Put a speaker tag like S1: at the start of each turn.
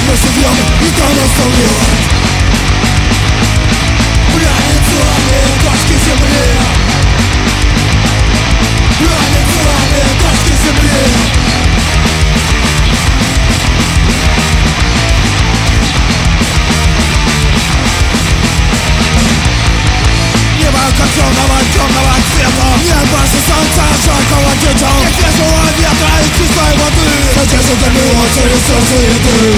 S1: Мы живем, никто нас не убьет. Границами точки земли. Границами точки земли. Небо как темного цвета. Нет больше солнца, жаркого дня. Нет свежего ветра и чистой воды. Надежда добила через сердце еды.